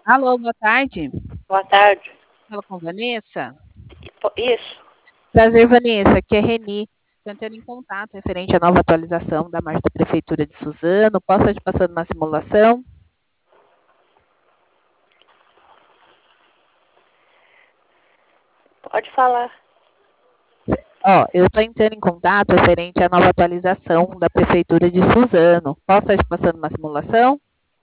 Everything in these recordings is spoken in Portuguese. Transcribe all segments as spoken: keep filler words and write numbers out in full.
Alô, boa tarde. Boa tarde. Fala com Vanessa? Isso. Prazer, Vanessa. Aqui é Reni. Estou entrando em contato referente à nova atualização da marcha da Prefeitura de Suzano. Posso estar te passando uma simulação? Pode falar. Ó, eu estou entrando em contato referente à nova atualização da Prefeitura de Suzano. Posso estar te passando uma simulação?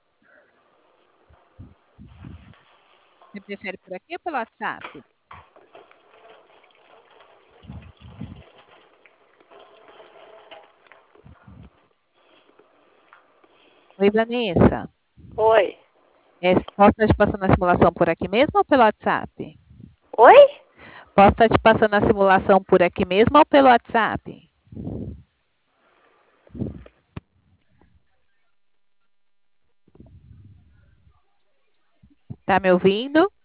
Você prefere por aqui ou pelo WhatsApp? Oi, Vanessa. Oi. É, posso estar te passando a simulação por aqui mesmo ou pelo WhatsApp? Oi? Posso estar te passando a simulação por aqui mesmo ou pelo WhatsApp? Tá me ouvindo?